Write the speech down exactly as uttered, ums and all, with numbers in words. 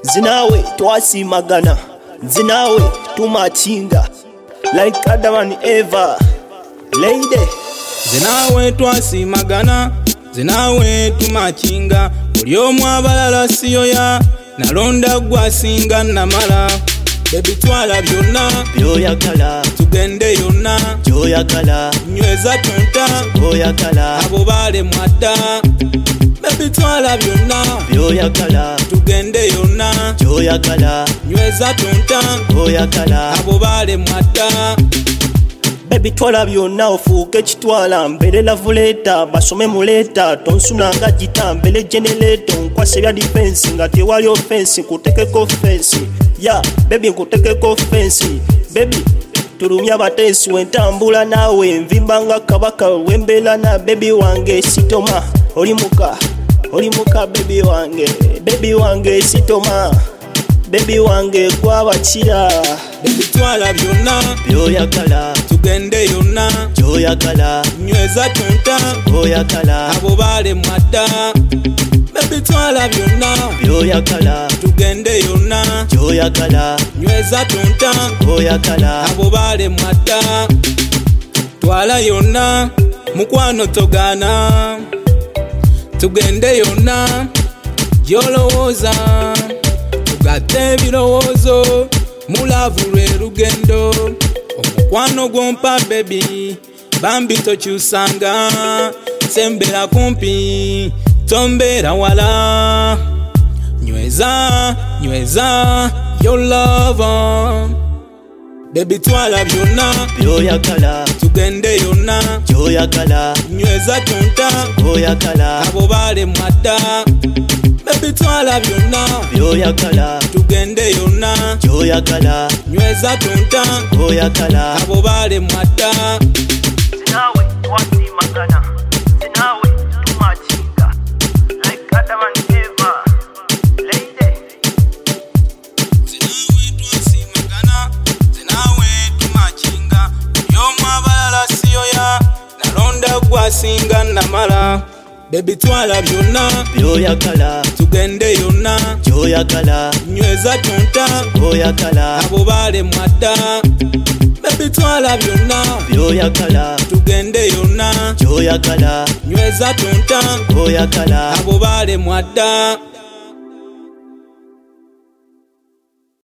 Zinawe twasimagana, zinawe tumachinga like Adam and Eva. Lady zinawe twasimagana, zinawe tumachinga. Buli omu abalala siyoya, nalonda gwasinga namala. Baby twala byonna byoyagala, tugende yonna byoyagala, nyweza tonta byoyagala, abo bale mwadda. Baby twala byonna byoyagala, tugende yonna byoyagala, nyweza tonta byoyagala, abo bale mwadda. Baby twala byonna ofuuke kitwala, mbere lavuleta basome muleta, tonsunanga gita mbere generator, nkwase bya defense nga tewali offense, kutekeko offense. Yeah, baby nkutekeko offense. Baby tulumya batesi wentambula nawe, nvimbanga kabaka wembela na baby wange sitoma. Oli muka, oli muka baby wange, baby wange sitoma. Baby wange gwabakira. Baby twala byonna byoyagala, tugende yonna byoyagala, nyweza tonta byoyagala, abo bale mwadda. Baby twala byonna byoyagala, tugende yonna byoyagala, nyweza tonta byoyagala, abo bale mwadda. Twala yonna mukwano togana, tugende yonna gyolowooza, tugatte ebirowoozo mulavu lwe lugendo. Omukwano gwompa baby bambi tokyusanga, sembera kumpi tombera wala. Nyweza, nyweza your love. Baby twala byonna byoyagala, tugende yonna byoyagala, nyweza tonta byoyagala, abo bale mwadda. Baby twala byonna byoyagala, tugende yonna byoyagala, nyweza tonta byoyagala, abo bale mwadda. zinawe twasimagana, zinawe tumachinga like Adam and Eva. Lady zinawe twasimagana, zinawe tumachinga. Yomu abalala siyoya, nalonda gwasinga namala. Baby twala byonna byoyagala, tugende yonna byoyagala, nyweza tonta byoyagala, abo bale mwadda. Baby twala byonna byoyagala, tugende yonna byoyagala, nyweza tonta byoyagala, abo bale mwadda.